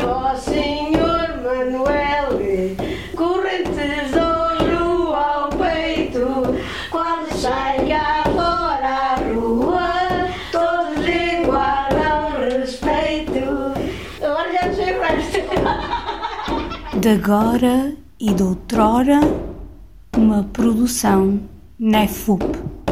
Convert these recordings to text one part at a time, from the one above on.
Ó Senhor Manuel, correntes ouro ao peito, quando sai cá fora à rua, todos lhe guardam respeito. Agora já não sei o resto. De agora e de outrora, uma produção NEFUP.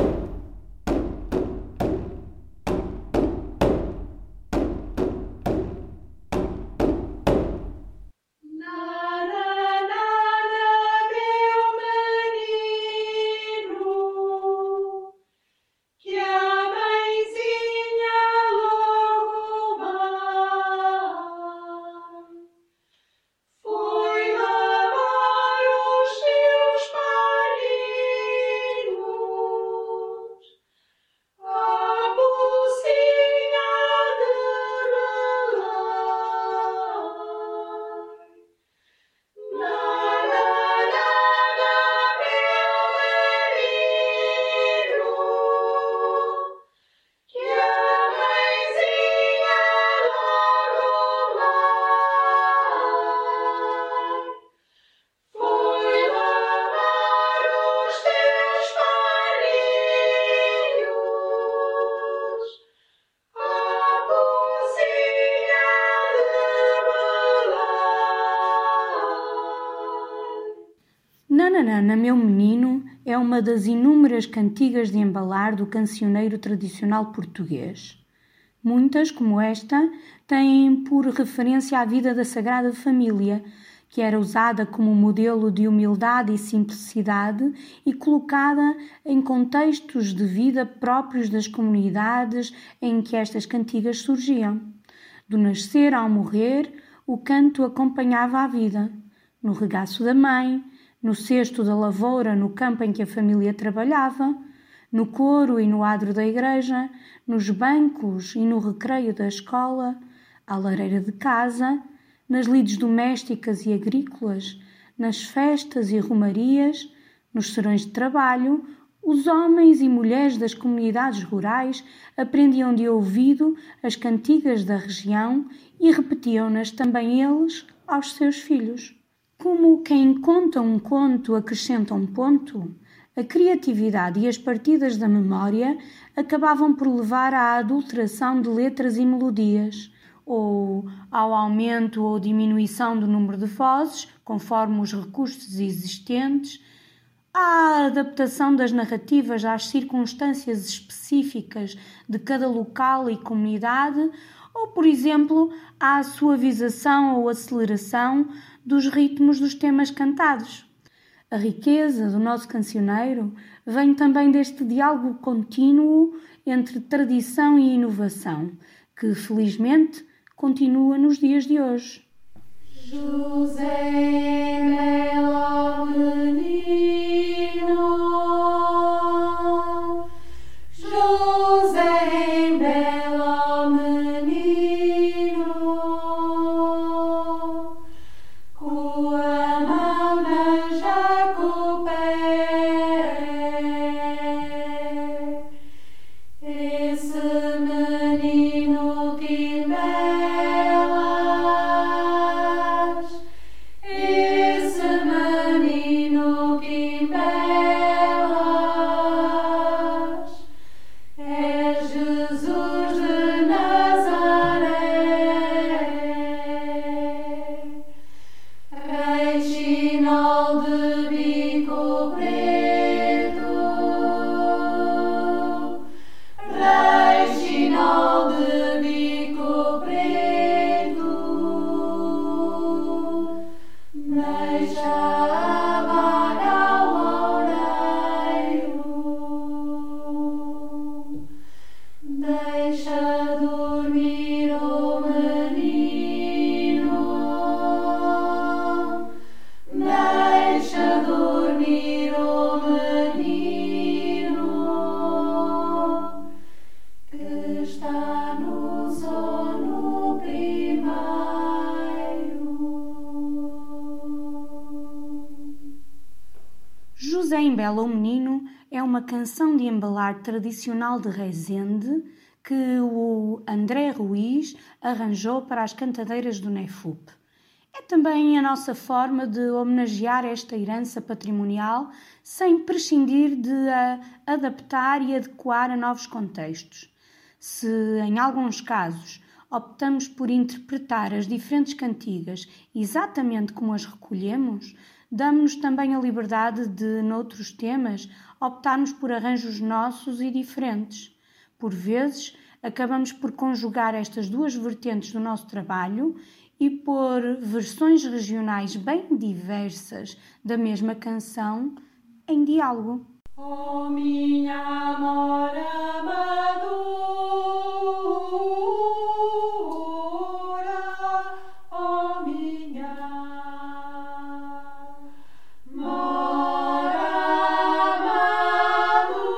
Nananana, meu menino, é uma das inúmeras cantigas de embalar do cancioneiro tradicional português. Muitas, como esta, têm por referência a vida da Sagrada Família, que era usada como modelo de humildade e simplicidade e colocada em contextos de vida próprios das comunidades em que estas cantigas surgiam. Do nascer ao morrer, o canto acompanhava a vida. No regaço da mãe, no cesto da lavoura no campo em que a família trabalhava, no coro e no adro da igreja, nos bancos e no recreio da escola, à lareira de casa, nas lides domésticas e agrícolas, nas festas e romarias, nos serões de trabalho, os homens e mulheres das comunidades rurais aprendiam de ouvido as cantigas da região e repetiam-nas também eles aos seus filhos. Como quem conta um conto acrescenta um ponto, a criatividade e as partidas da memória acabavam por levar à adulteração de letras e melodias, ou ao aumento ou diminuição do número de vozes, conforme os recursos existentes, à adaptação das narrativas às circunstâncias específicas de cada local e comunidade, ou, por exemplo, à suavização ou aceleração dos ritmos dos temas cantados. A riqueza do nosso cancioneiro vem também deste diálogo contínuo entre tradição e inovação, que, felizmente, continua nos dias de hoje. José Melo menino, José Melo menino, com a mão na Jacopé, esse menino que belas, esse menino que belas, é Jesus de Nazaré, Reginal de bico preto, Reginal de bico preto, deixa amar ao loureiro, deixa dormir o menino, deixa dormir o menino, que está no sono primeiro. José Embela o Menino é uma canção de embalar tradicional de Rezende que o André Ruiz arranjou para as cantadeiras do NEFUP. É também a nossa forma de homenagear esta herança patrimonial sem prescindir de a adaptar e adequar a novos contextos. Se, em alguns casos, optamos por interpretar as diferentes cantigas exatamente como as recolhemos, damos-nos também a liberdade de, noutros temas, optarmos por arranjos nossos e diferentes. Por vezes, acabamos por conjugar estas duas vertentes do nosso trabalho e pôr versões regionais bem diversas da mesma canção em diálogo. Oh, minha amora madura, oh, minha amora madura,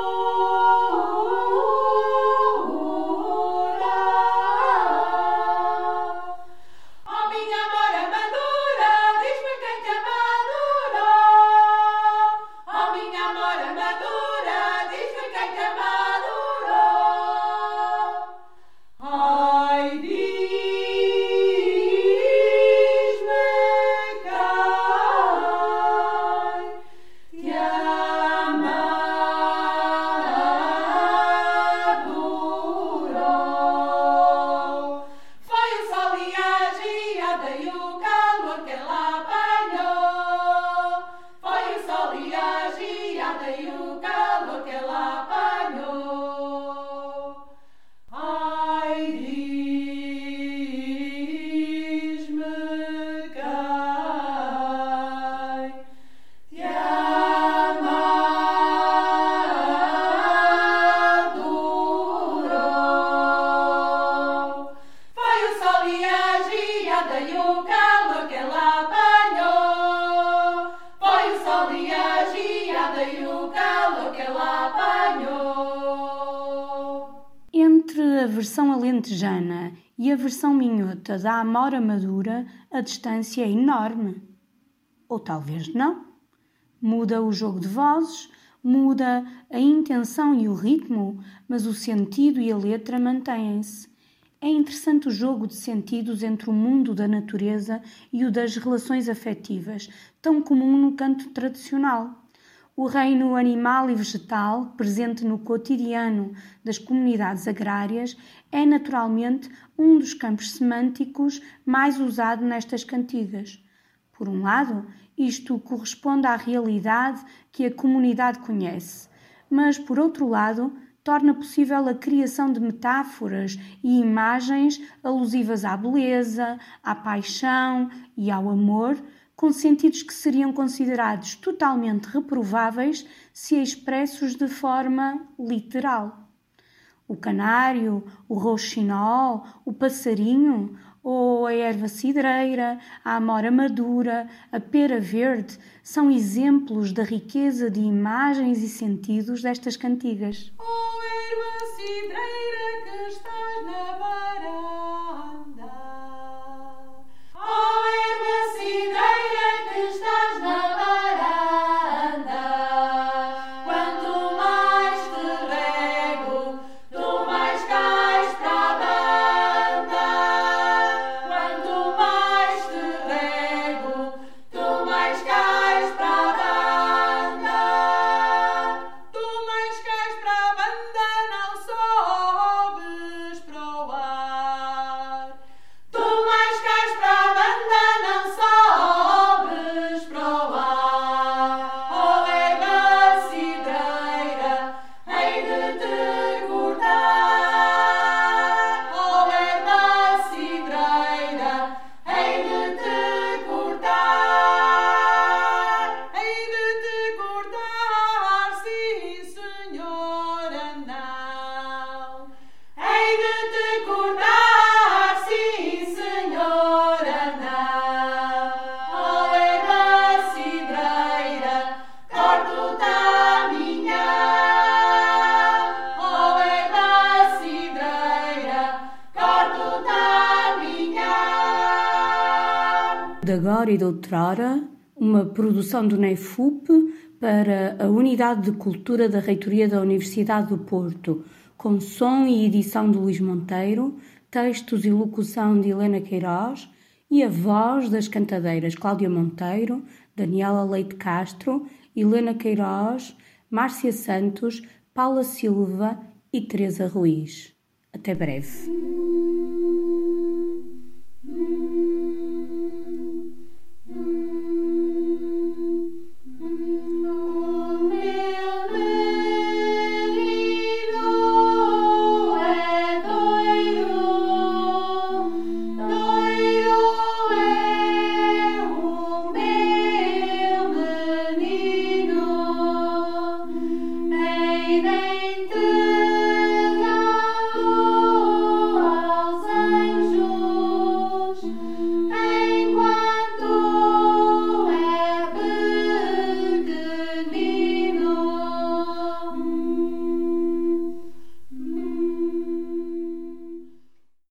oh, minha amora madura, diz-me quem te madurou. Oh, minha amora madura, diz-me quem te madurou. Ai, diz-me quem te madurou. Foi o sol e a geada e o calor que ela apanhou. Foi o sol e a geada e o calor que ela apanhou. Ai, diz-me quem te madurou. Foi o sol e a geada e o calor que ela apanhou. Foi o sol e a geada e o calor que ela apanhou. Entre a versão alentejana e a versão minhota da Amora Madura, a distância é enorme. Ou talvez não. Muda o jogo de vozes, muda a intenção e o ritmo, mas o sentido e a letra mantêm-se. É interessante o jogo de sentidos entre o mundo da natureza e o das relações afetivas, tão comum no canto tradicional. O reino animal e vegetal, presente no cotidiano das comunidades agrárias, é naturalmente um dos campos semânticos mais usado nestas cantigas. Por um lado, isto corresponde à realidade que a comunidade conhece, mas, por outro lado, torna possível a criação de metáforas e imagens alusivas à beleza, à paixão e ao amor, com sentidos que seriam considerados totalmente reprováveis se expressos de forma literal. O canário, o rouxinol, o passarinho, ou a erva cidreira, a amora madura, a pera verde, são exemplos da riqueza de imagens e sentidos destas cantigas. Oh, erva cidreira que estás na varanda. Oh, erva cidreira que estás na varanda. Quanto mais te rego, tu mais cais para a banda. Quanto mais te rego, tu mais cais para a banda. Tu mais cais para a banda, não sobes para o ar. Tu mais cais para a banda, não sobes para o ar. Oh, erva cidreira, hei de te cortar. Oh, erva cidreira, hei de te cortar. Hei de te cortar, sim, senhora, não. Hei de te cortar, sim, senhora, não. Oh, erva cidreira, corto-te a minha. Oh, erva cidreira, corto-te a minha. De agora e de outrora, uma produção do NEFUP para a Unidade de Cultura da Reitoria da Universidade do Porto, com som e edição de Luís Monteiro, textos e locução de Helena Queiroz e a voz das cantadeiras Cláudia Monteiro, Daniela Leite Castro, Helena Queiroz, Márcia Santos, Paula Silva e Teresa Ruiz. Até breve. Baby.